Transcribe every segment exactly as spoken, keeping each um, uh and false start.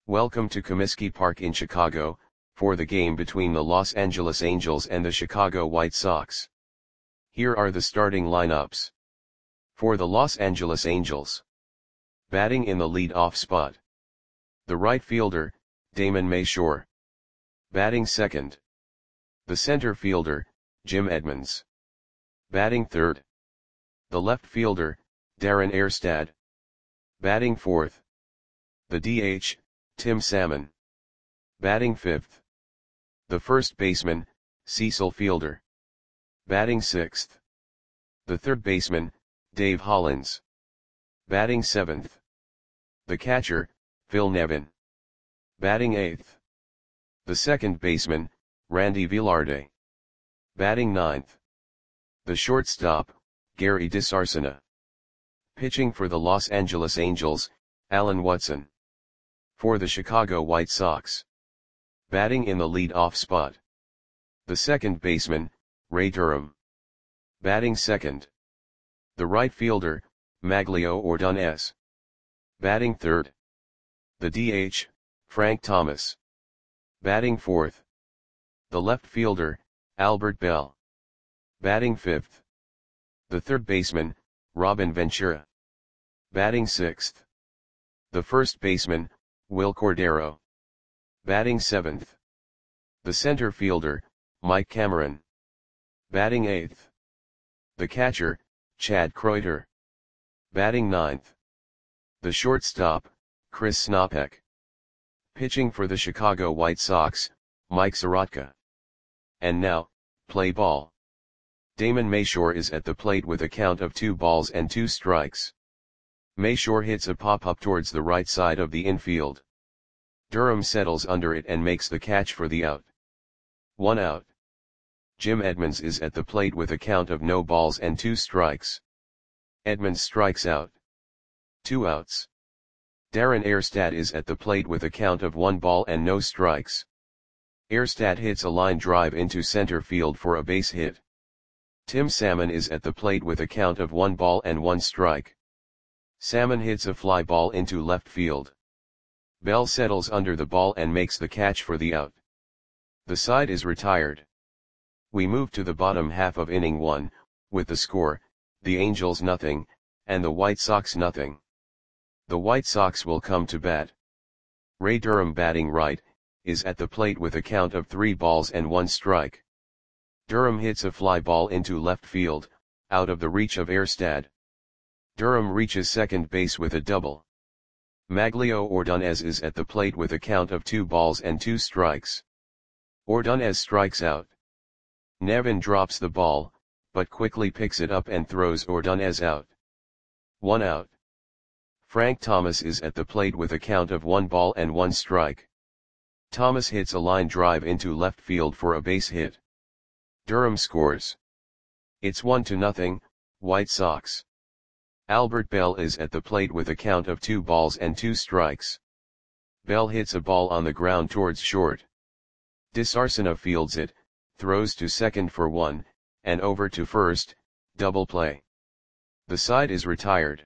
Welcome to Comiskey Park in Chicago, for the game between the Los Angeles Angels and the Chicago White Sox. Here are the starting lineups. For the Los Angeles Angels. Batting in the lead-off spot. The right fielder, Damon Mayshore. Batting second. The center fielder, Jim Edmonds. Batting third. The left fielder, Darren Erstad. Batting fourth. The D H, Tim Salmon. Batting fifth. The first baseman, Cecil Fielder. Batting sixth. The third baseman, Dave Hollins. Batting seventh. The catcher, Phil Nevin. Batting eighth. The second baseman, Randy Villarde. Batting ninth. The shortstop, Gary DiSarcina. Pitching for the Los Angeles Angels, Alan Watson. For the Chicago White Sox. Batting in the lead-off spot. The second baseman, Ray Durham. Batting second. The right fielder, Maglio Ordonez. Batting third. The D H, Frank Thomas. Batting fourth. The left fielder, Albert Bell. Batting fifth. The third baseman, Robin Ventura. Batting sixth. The first baseman, Will Cordero. Batting seventh. The center fielder, Mike Cameron. Batting eighth. The catcher, Chad Kreuter. Batting ninth. The shortstop, Chris Snopek. Pitching for the Chicago White Sox, Mike Sorotka. And now, play ball. Damon Mayshore is at the plate with a count of two balls and two strikes. Mayshore hits a pop-up towards the right side of the infield. Durham settles under it and makes the catch for the out. One out. Jim Edmonds is at the plate with a count of no balls and two strikes. Edmonds strikes out. Two outs. Darren Erstad is at the plate with a count of one ball and no strikes. Erstad hits a line drive into center field for a base hit. Tim Salmon is at the plate with a count of one ball and one strike. Salmon hits a fly ball into left field. Bell settles under the ball and makes the catch for the out. The side is retired. We move to the bottom half of inning one, with the score, the Angels nothing, and the White Sox nothing. The White Sox will come to bat. Ray Durham batting right, is at the plate with a count of three balls and one strike. Durham hits a fly ball into left field, out of the reach of Erstad. Durham reaches second base with a double. Maglio Ordonez is at the plate with a count of two balls and two strikes. Ordonez strikes out. Nevin drops the ball, but quickly picks it up and throws Ordonez out. One out. Frank Thomas is at the plate with a count of one ball and one strike. Thomas hits a line drive into left field for a base hit. Durham scores. It's one to nothing, White Sox. Albert Bell is at the plate with a count of two balls and two strikes. Bell hits a ball on the ground towards short. DiSarcina fields it, throws to second for one, and over to first, double play. The side is retired.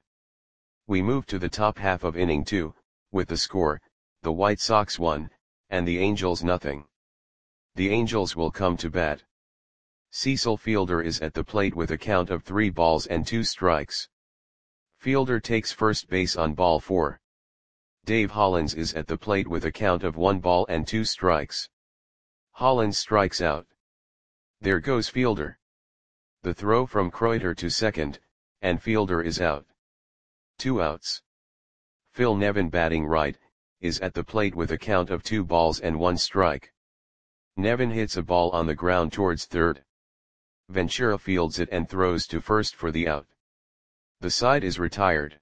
We move to the top half of inning two, with the score, the White Sox one, and the Angels nothing. The Angels will come to bat. Cecil Fielder is at the plate with a count of three balls and two strikes. Fielder takes first base on ball four. Dave Hollins is at the plate with a count of one ball and two strikes. Hollins strikes out. There goes Fielder. The throw from Kreuter to second, and Fielder is out. Two outs. Phil Nevin batting right, is at the plate with a count of two balls and one strike. Nevin hits a ball on the ground towards third. Ventura fields it and throws to first for the out. The side is retired.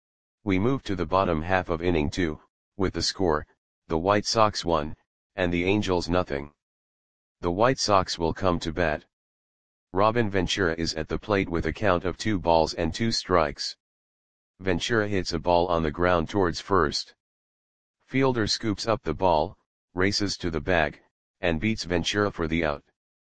We move to the bottom half of inning two, with the score, the White Sox one, and the Angels nothing. The White Sox will come to bat. Robin Ventura is at the plate with a count of two balls and two strikes. Ventura hits a ball on the ground towards first. Fielder scoops up the ball, races to the bag, and beats Ventura for the out.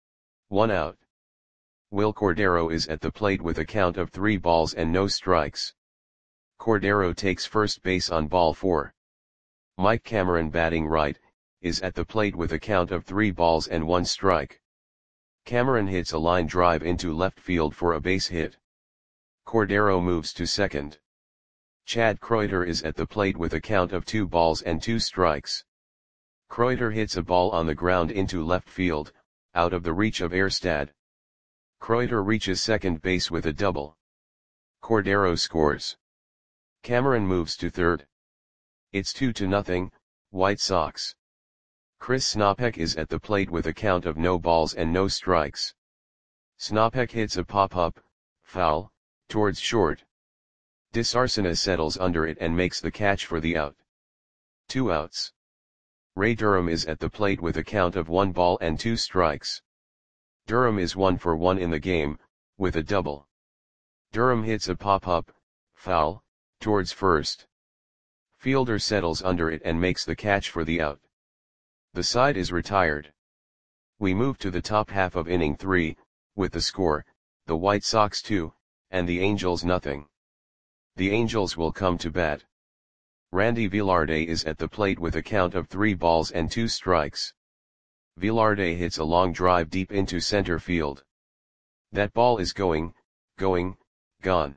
One out. Will Cordero is at the plate with a count of three balls and no strikes. Cordero takes first base on ball four. Mike Cameron batting right, is at the plate with a count of three balls and one strike. Cameron hits a line drive into left field for a base hit. Cordero moves to second. Chad Kreuter is at the plate with a count of two balls and two strikes. Kreuter hits a ball on the ground into left field, out of the reach of Erstad. Kreuter reaches second base with a double. Cordero scores. Cameron moves to third. It's two to nothing, White Sox. Chris Snopek is at the plate with a count of no balls and no strikes. Snopek hits a pop-up, foul, towards short. DeSarcina settles under it and makes the catch for the out. Two outs. Ray Durham is at the plate with a count of one ball and two strikes. Durham is one for one in the game, with a double. Durham hits a pop-up, foul, towards first. Fielder settles under it and makes the catch for the out. The side is retired. We move to the top half of inning three, with the score, the White Sox two, and the Angels nothing. The Angels will come to bat. Randy Velarde is at the plate with a count of three balls and two strikes. Velarde hits a long drive deep into center field. That ball is going, going, gone.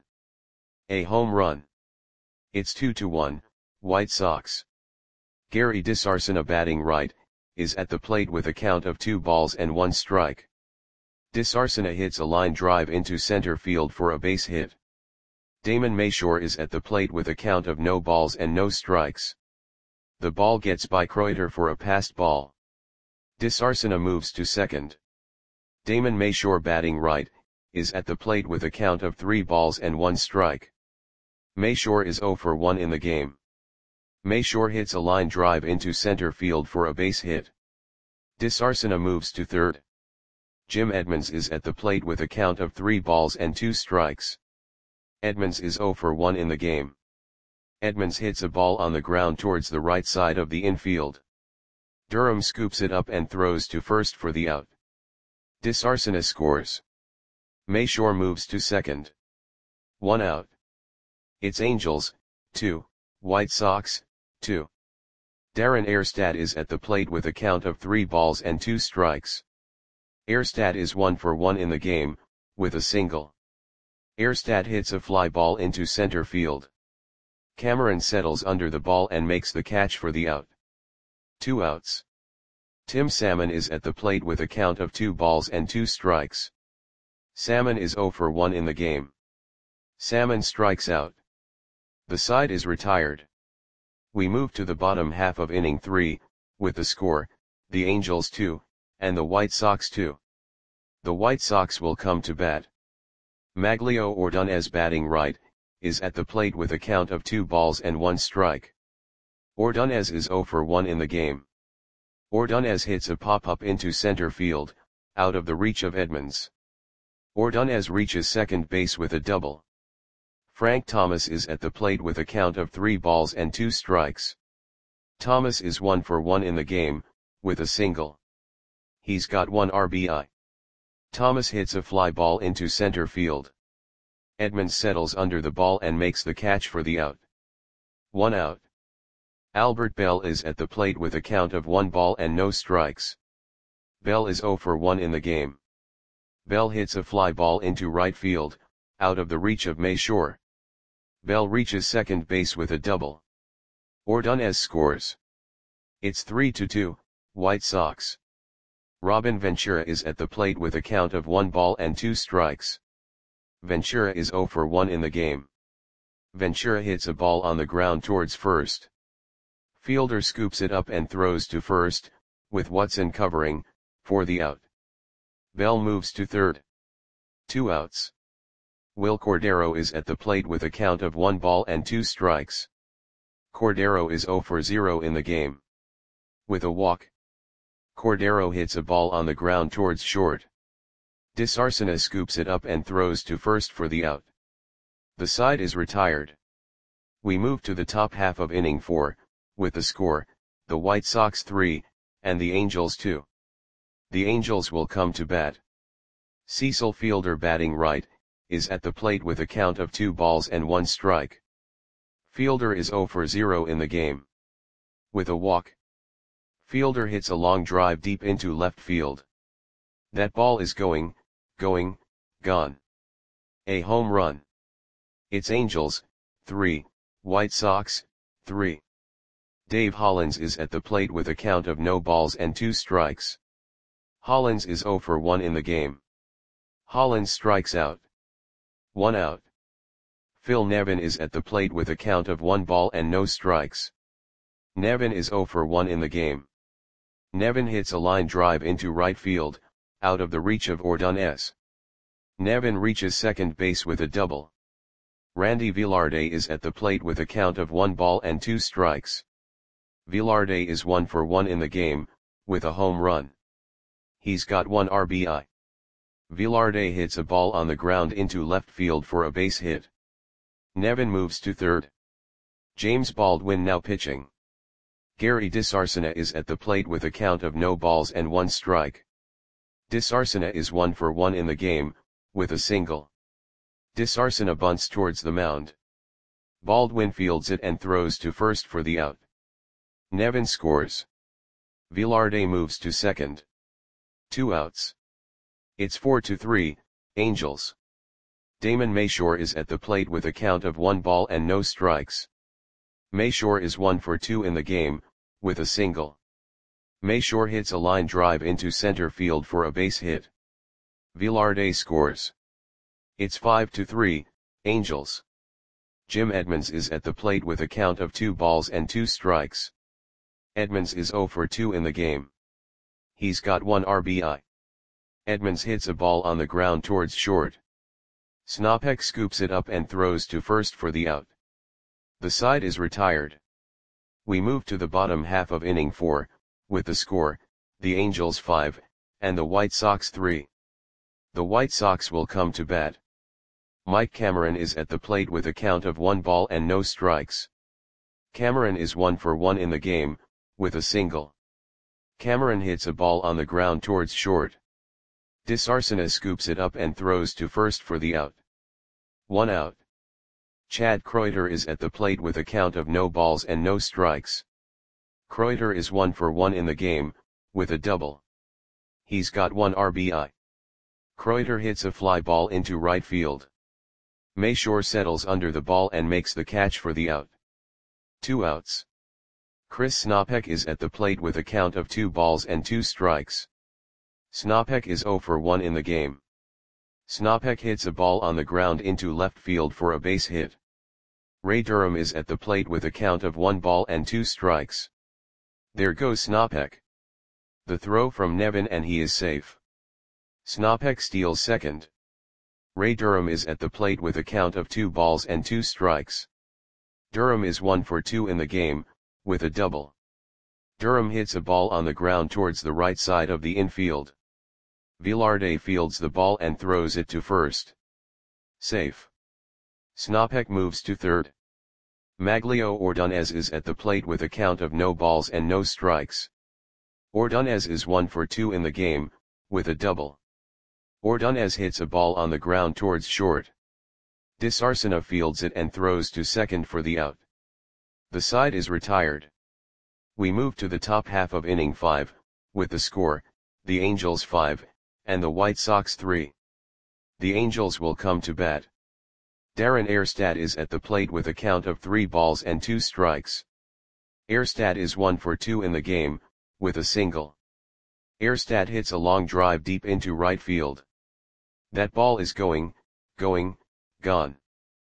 A home run. It's two to one, White Sox. Gary DeSarcina batting right, is at the plate with a count of two balls and one strike. DeSarcina hits a line drive into center field for a base hit. Damon Mayshore is at the plate with a count of no balls and no strikes. The ball gets by Kreuter for a passed ball. DeSarcina moves to second. Damon Mayshore batting right, is at the plate with a count of three balls and one strike. Mayshore is zero for one in the game. Mayshore hits a line drive into center field for a base hit. DeSarcina moves to third. Jim Edmonds is at the plate with a count of three balls and two strikes. Edmonds is zero for one in the game. Edmonds hits a ball on the ground towards the right side of the infield. Durham scoops it up and throws to first for the out. DeSarcina scores. Mayshore moves to second. One out. It's Angels, two, White Sox, two. Darren Erstad is at the plate with a count of three balls and two strikes. Erstad is one for one in the game, with a single. Erstad hits a fly ball into center field. Cameron settles under the ball and makes the catch for the out. Two outs. Tim Salmon is at the plate with a count of two balls and two strikes. Salmon is zero for one in the game. Salmon strikes out. The side is retired. We move to the bottom half of inning three, with the score, the Angels two, and the White Sox two. The White Sox will come to bat. Maglio Ordonez batting right, is at the plate with a count of two balls and one strike. Ordonez is zero for one in the game. Ordonez hits a pop-up into center field, out of the reach of Edmonds. Ordonez reaches second base with a double. Frank Thomas is at the plate with a count of three balls and two strikes. Thomas is one for one in the game, with a single. He's got one R B I. Thomas hits a fly ball into center field. Edmonds settles under the ball and makes the catch for the out. One out. Albert Bell is at the plate with a count of one ball and no strikes. Bell is zero for one in the game. Bell hits a fly ball into right field, out of the reach of Mayshore. Bell reaches second base with a double. Ordonez scores. It's three to two, White Sox. Robin Ventura is at the plate with a count of one ball and two strikes. Ventura is zero for one in the game. Ventura hits a ball on the ground towards first. Fielder scoops it up and throws to first, with Watson covering, for the out. Bell moves to third. Two outs. Will Cordero is at the plate with a count of one ball and two strikes. Cordero is zero for zero in the game. With a walk. Cordero hits a ball on the ground towards short. DeSarcina scoops it up and throws to first for the out. The side is retired. We move to the top half of inning four, with the score, the White Sox three, and the Angels two. The Angels will come to bat. Cecil Fielder batting right, is at the plate with a count of two balls and one strike. Fielder is zero for zero in the game. with a walk. Fielder hits a long drive deep into left field. That ball is going, going, gone. A home run. It's Angels, three, White Sox, three. Dave Hollins is at the plate with a count of no balls and two strikes. Hollins is oh for one in the game. Hollins strikes out. One out. Phil Nevin is at the plate with a count of one ball and no strikes. Nevin is oh for one in the game. Nevin hits a line drive into right field, out of the reach of Ordonez. Nevin reaches second base with a double. Randy Velarde is at the plate with a count of one ball and two strikes. Velarde is one for one in the game, with a home run. He's got one R B I. Velarde hits a ball on the ground into left field for a base hit. Nevin moves to third. James Baldwin now pitching. Gary DeSarcina is at the plate with a count of no balls and one strike. DeSarcina is one for one in the game, with a single. DeSarcina bunts towards the mound. Baldwin fields it and throws to first for the out. Nevin scores. Velarde moves to second. Two outs. It's four to three, Angels. Damon Mayshore is at the plate with a count of one ball and no strikes. Mayshore is one for two in the game, with a single. Mayshore hits a line drive into center field for a base hit. Velarde scores. It's five to three, Angels. Jim Edmonds is at the plate with a count of two balls and two strikes. Edmonds is oh for two in the game. He's got one R B I. Edmonds hits a ball on the ground towards short. Snopek scoops it up and throws to first for the out. The side is retired. We move to the bottom half of inning four, with the score, the Angels five, and the White Sox three. The White Sox will come to bat. Mike Cameron is at the plate with a count of one ball and no strikes. Cameron is one for one in the game, with a single. Cameron hits a ball on the ground towards short. DeSarcina scoops it up and throws to first for the out. One out. Chad Kreuter is at the plate with a count of no balls and no strikes. Kreuter is one for one in the game, with a double. He's got one R B I. Kreuter hits a fly ball into right field. Mayshore settles under the ball and makes the catch for the out. Two outs. Chris Snopek is at the plate with a count of two balls and two strikes. Snopek is oh for one in the game. Snopek hits a ball on the ground into left field for a base hit. Ray Durham is at the plate with a count of one ball and two strikes. There goes Snopek. The throw from Nevin and he is safe. Snopek steals second. Ray Durham is at the plate with a count of two balls and two strikes. Durham is one for two in the game, with a double. Durham hits a ball on the ground towards the right side of the infield. Velarde fields the ball and throws it to first. Safe. Snopek moves to third. Maglio Ordonez is at the plate with a count of no balls and no strikes. Ordonez is one for two in the game, with a double. Ordonez hits a ball on the ground towards short. DeSarcina fields it and throws to second for the out. The side is retired. We move to the top half of inning five, with the score, the Angels five, and the White Sox three. The Angels will come to bat. Darren Erstad is at the plate with a count of three balls and two strikes. Erstad is one for two in the game, with a single. Erstad hits a long drive deep into right field. That ball is going, going, gone.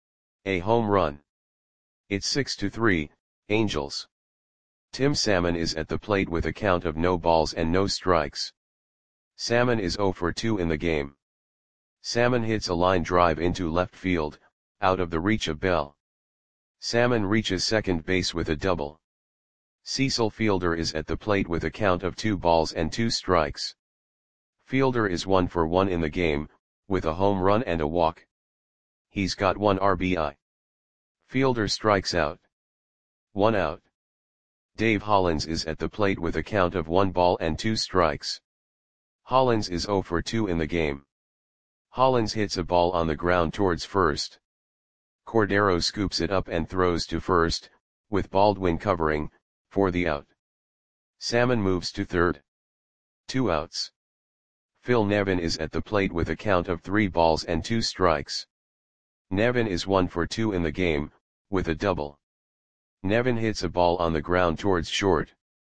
A home run. It's six to three, Angels. Tim Salmon is at the plate with a count of no balls and no strikes. Salmon is oh for two in the game. Salmon hits a line drive into left field, out of the reach of Bell. Salmon reaches second base with a double. Cecil Fielder is at the plate with a count of two balls and two strikes. Fielder is one for one in the game, with a home run and a walk. He's got one R B I. Fielder strikes out. One out. Dave Hollins is at the plate with a count of one ball and two strikes. Hollins is oh for two in the game. Hollins hits a ball on the ground towards first. Cordero scoops it up and throws to first, with Baldwin covering, for the out. Salmon moves to third. Two outs. Phil Nevin is at the plate with a count of three balls and two strikes. Nevin is one for two in the game, with a double. Nevin hits a ball on the ground towards short.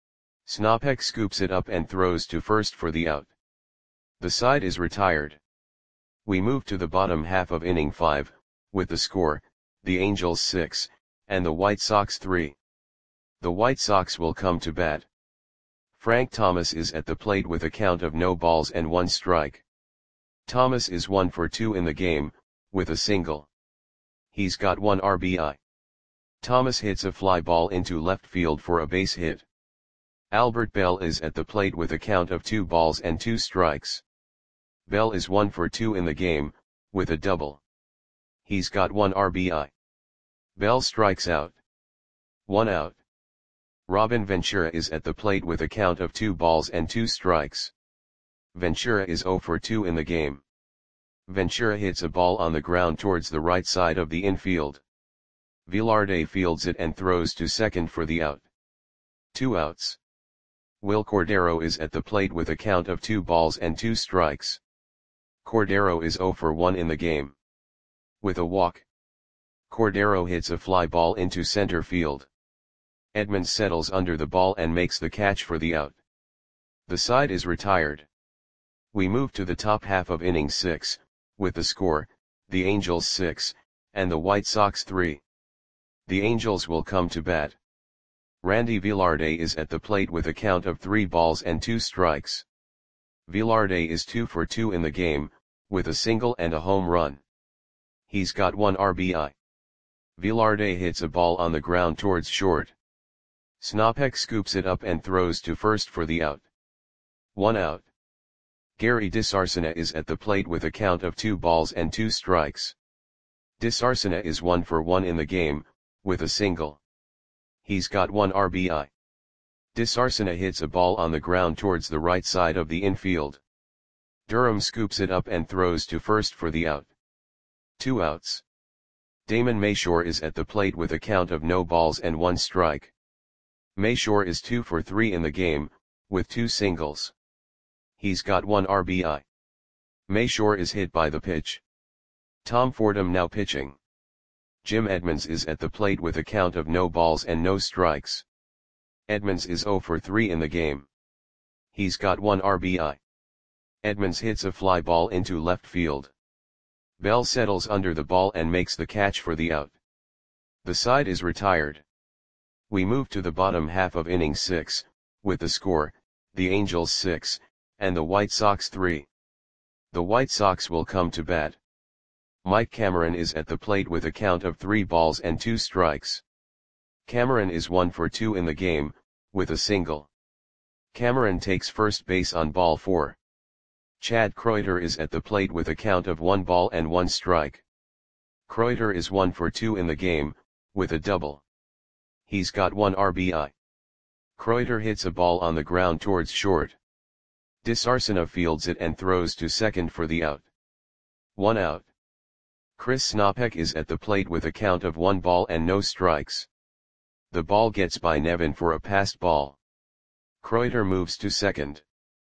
Snopek scoops it up and throws to first for the out. The side is retired. We move to the bottom half of inning five, with the score, the Angels six, and the White Sox three. The White Sox will come to bat. Frank Thomas is at the plate with a count of no balls and one strike. Thomas is one for two in the game, with a single. He's got one R B I. Thomas hits a fly ball into left field for a base hit. Albert Bell is at the plate with a count of two balls and two strikes. Bell is one for two in the game, with a double. He's got one R B I. Bell strikes out. One out. Robin Ventura is at the plate with a count of two balls and two strikes. Ventura is zero for two in the game. Ventura hits a ball on the ground towards the right side of the infield. Velarde fields it and throws to second for the out. Two outs. Will Cordero is at the plate with a count of two balls and two strikes. Cordero is zero for one in the game. With a walk. Cordero hits a fly ball into center field. Edmonds settles under the ball and makes the catch for the out. The side is retired. We move to the top half of inning six, with the score, the Angels six, and the White Sox three. The Angels will come to bat. Randy Velarde is at the plate with a count of three balls and two strikes. Velarde is two for two in the game, with a single and a home run. He's got one R B I. Velarde hits a ball on the ground towards short. Snopek scoops it up and throws to first for the out. One out. Gary DeSarcina is at the plate with a count of two balls and two strikes. DeSarcina is one for one in the game, with a single. He's got one R B I. DeSarcina hits a ball on the ground towards the right side of the infield. Durham scoops it up and throws to first for the out. Two outs. Damon Mayshore is at the plate with a count of no balls and one strike. Mayshore is two for three in the game, with two singles. He's got one R B I. Mayshore is hit by the pitch. Tom Fordham now pitching. Jim Edmonds is at the plate with a count of no balls and no strikes. Edmonds is zero for three in the game. He's got one R B I. Edmonds hits a fly ball into left field. Bell settles under the ball and makes the catch for the out. The side is retired. We move to the bottom half of inning six, with the score, the Angels six, and the White Sox three. The White Sox will come to bat. Mike Cameron is at the plate with a count of three balls and two strikes. Cameron is one for two in the game, with a single. Cameron takes first base on ball four. Chad Kreuter is at the plate with a count of one ball and one strike. Kreuter is one for two in the game, with a double. He's got one R B I. Kreuter hits a ball on the ground towards short. DeSarcina fields it and throws to second for the out. One out. Chris Snopek is at the plate with a count of one ball and no strikes. The ball gets by Nevin for a passed ball. Kreuter moves to second.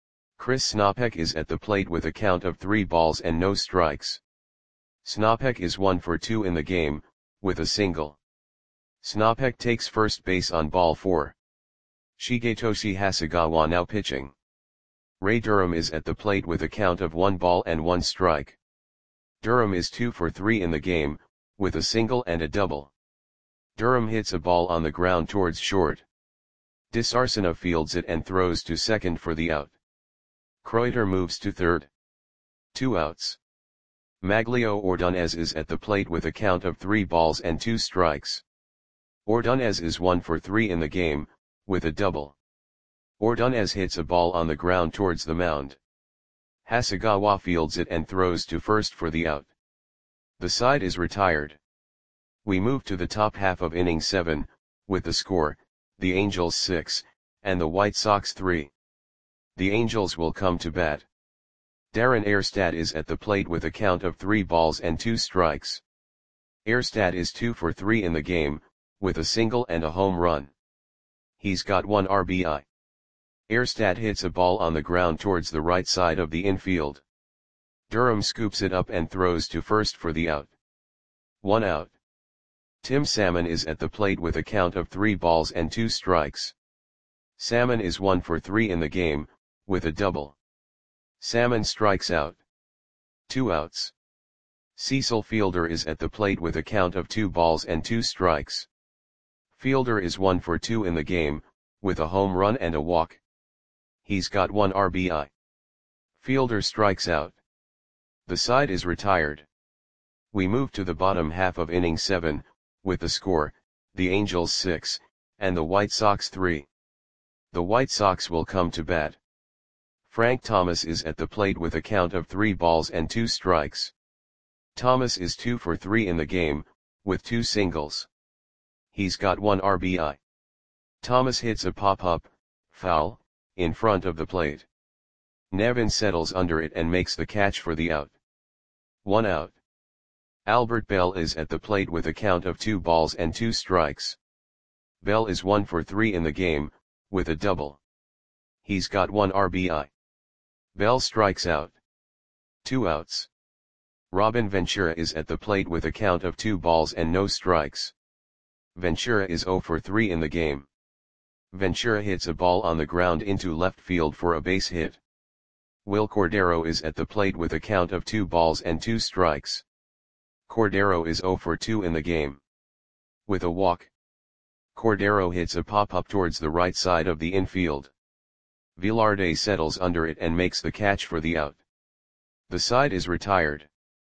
Chris Snopek is at the plate with a count of three balls and no strikes. Snopek is one for two in the game, with a single. Snopek takes first base on ball four. Shigetoshi Hasegawa now pitching. Ray Durham is at the plate with a count of one ball and one strike. Durham is two for three in the game, with a single and a double. Durham hits a ball on the ground towards short. DeSarcina fields it and throws to second for the out. Kreuter moves to third. Two outs. Maglio Ordonez is at the plate with a count of three balls and two strikes. Ordonez is one for three in the game, with a double. Ordonez hits a ball on the ground towards the mound. Hasegawa fields it and throws to first for the out. The side is retired. We move to the top half of inning seven, with the score, the Angels six, and the White Sox three. The Angels will come to bat. Darren Erstad is at the plate with a count of three balls and two strikes. Erstad is two for three in the game, with a single and a home run. He's got one R B I. Erstad hits a ball on the ground towards the right side of the infield. Durham scoops it up and throws to first for the out. One out. Tim Salmon is at the plate with a count of three balls and two strikes. Salmon is one for three in the game, with a double. Salmon strikes out. Two outs. Cecil Fielder is at the plate with a count of two balls and two strikes. Fielder is one for two in the game, with a home run and a walk. He's got one R B I. Fielder strikes out. The side is retired. We move to the bottom half of inning seven, with the score, the Angels six, and the White Sox three. The White Sox will come to bat. Frank Thomas is at the plate with a count of three balls and two strikes. Thomas is two for three in the game, with two singles. He's got one R B I. Thomas hits a pop-up, foul, in front of the plate. Nevin settles under it and makes the catch for the out. One out. Albert Bell is at the plate with a count of two balls and two strikes. Bell is one for three in the game, with a double. He's got one R B I. Bell strikes out. Two outs. Robin Ventura is at the plate with a count of two balls and no strikes. Ventura is zero for three in the game. Ventura hits a ball on the ground into left field for a base hit. Will Cordero is at the plate with a count of two balls and two strikes. Cordero is zero for two in the game. With a walk. Cordero hits a pop-up towards the right side of the infield. Velarde settles under it and makes the catch for the out. The side is retired.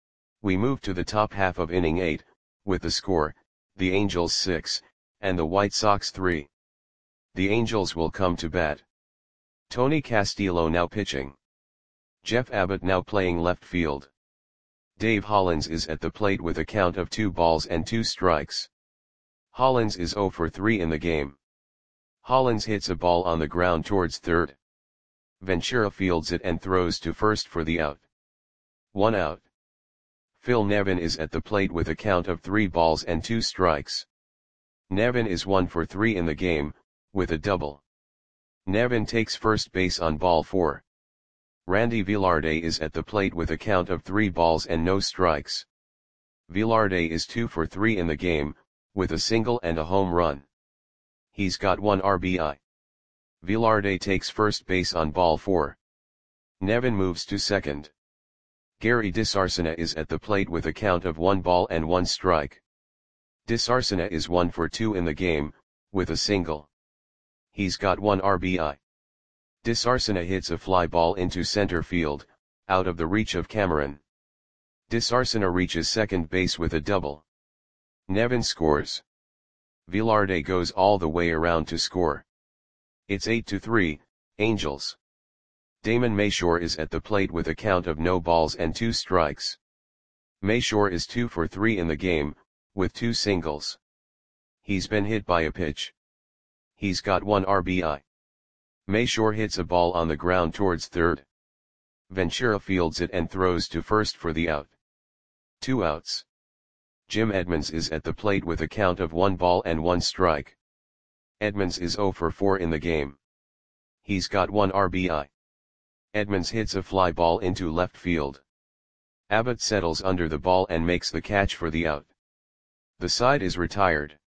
We move to the top half of inning eight, with the score, the Angels six, and the White Sox three. The Angels will come to bat. Tony Castillo now pitching. Jeff Abbott now playing left field. Dave Hollins is at the plate with a count of two balls and two strikes. Hollins is zero for three in the game. Hollins hits a ball on the ground towards third. Ventura fields it and throws to first for the out. One out. Phil Nevin is at the plate with a count of three balls and two strikes. Nevin is one for three in the game, with a double. Nevin takes first base on ball four. Randy Velarde is at the plate with a count of three balls and no strikes. Velarde is two for three in the game, with a single and a home run. He's got one R B I. Velarde takes first base on ball four. Nevin moves to second. Gary DeSarcina is at the plate with a count of one ball and one strike. DeSarcina is one for two in the game, with a single. He's got one R B I. DeSarcina hits a fly ball into center field, out of the reach of Cameron. DeSarcina reaches second base with a double. Nevin scores. Velarde goes all the way around to score. It's eight to three, Angels. Damon Mayshore is at the plate with a count of no balls and two strikes. Mayshore is two for three in the game, with two singles. He's been hit by a pitch. He's got one R B I. Mayshore hits a ball on the ground towards third. Ventura fields it and throws to first for the out. Two outs. Jim Edmonds is at the plate with a count of one ball and one strike. Edmonds is zero for four in the game. He's got one R B I. Edmonds hits a fly ball into left field. Abbott settles under the ball and makes the catch for the out. The side is retired.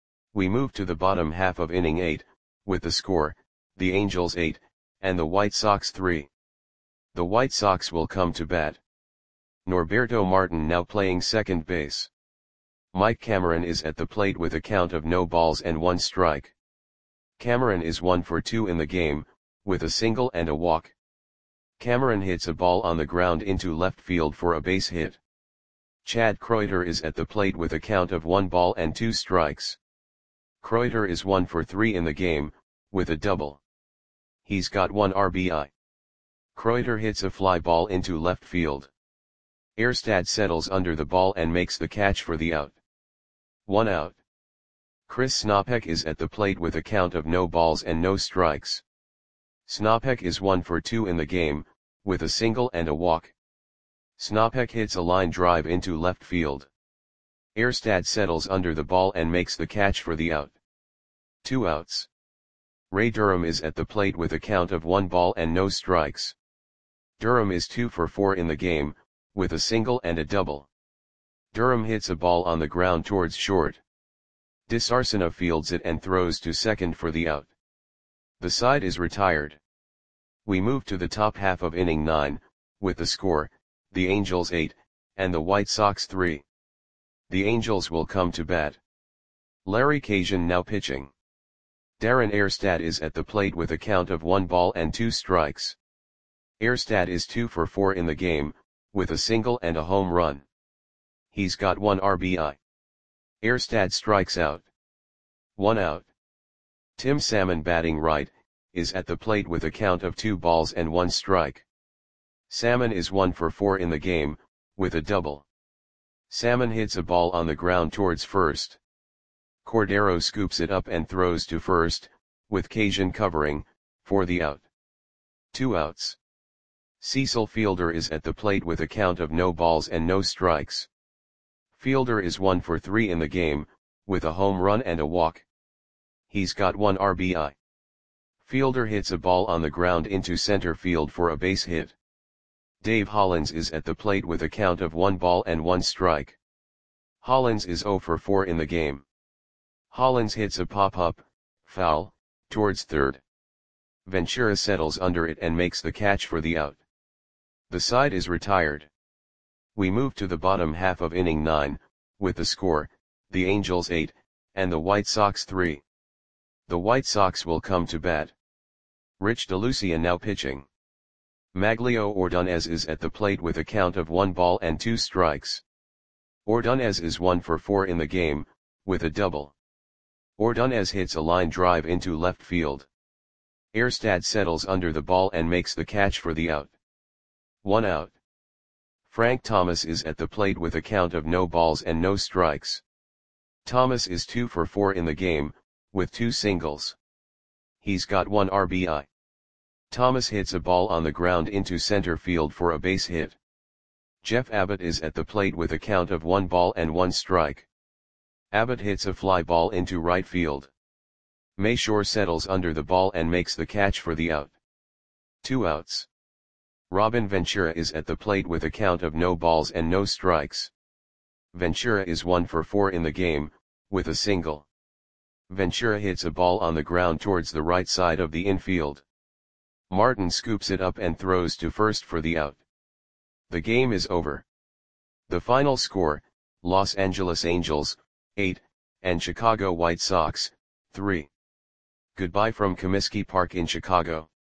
We move to the bottom half of inning eight, with the score, the Angels eight, and the White Sox three. The White Sox will come to bat. Norberto Martin now playing second base. Mike Cameron is at the plate with a count of no balls and one strike. Cameron is one for two in the game, with a single and a walk. Cameron hits a ball on the ground into left field for a base hit. Chad Kreuter is at the plate with a count of one ball and two strikes. Kreuter is one for three in the game, with a double. He's got one R B I. Kreuter hits a fly ball into left field. Erstad settles under the ball and makes the catch for the out. One out. Chris Snopek is at the plate with a count of no balls and no strikes. Snopek is one for two in the game, with a single and a walk. Snopek hits a line drive into left field. Erstad settles under the ball and makes the catch for the out. Two outs. Ray Durham is at the plate with a count of one ball and no strikes. Durham is two for four in the game, with a single and a double. Durham hits a ball on the ground towards short. Disarsena fields it and throws to second for the out. The side is retired. We move to the top half of inning nine, with the score, the Angels eight, and the White Sox three. The Angels will come to bat. Larry Cajun now pitching. Darren Erstad is at the plate with a count of one ball and two strikes. Erstad is two for four in the game, with a single and a home run. He's got one R B I. Erstad strikes out. One out. Tim Salmon, batting right, is at the plate with a count of two balls and one strike. Salmon is one for four in the game, with a double. Salmon hits a ball on the ground towards first. Cordero scoops it up and throws to first, with Cajun covering, for the out. Two outs. Cecil Fielder is at the plate with a count of no balls and no strikes. Fielder is one for three in the game, with a home run and a walk. He's got one R B I. Fielder hits a ball on the ground into center field for a base hit. Dave Hollins is at the plate with a count of one ball and one strike. Hollins is zero for four in the game. Hollins hits a pop-up, foul, towards third. Ventura settles under it and makes the catch for the out. The side is retired. We move to the bottom half of inning nine, with the score, the Angels eight, and the White Sox three. The White Sox will come to bat. Rich DeLucia now pitching. Maglio Ordonez is at the plate with a count of one ball and two strikes. Ordonez is one for four in the game, with a double. Ordonez hits a line drive into left field. Erstad settles under the ball and makes the catch for the out. One out. Frank Thomas is at the plate with a count of no balls and no strikes. Thomas is two for four in the game, with two singles. He's got one R B I. Thomas hits a ball on the ground into center field for a base hit. Jeff Abbott is at the plate with a count of one ball and one strike. Abbott hits a fly ball into right field. Mayshore settles under the ball and makes the catch for the out. Two outs. Robin Ventura is at the plate with a count of no balls and no strikes. Ventura is one for four in the game, with a single. Ventura hits a ball on the ground towards the right side of the infield. Martin scoops it up and throws to first for the out. The game is over. The final score, Los Angeles Angels, eight, and Chicago White Sox, three. Goodbye from Comiskey Park in Chicago.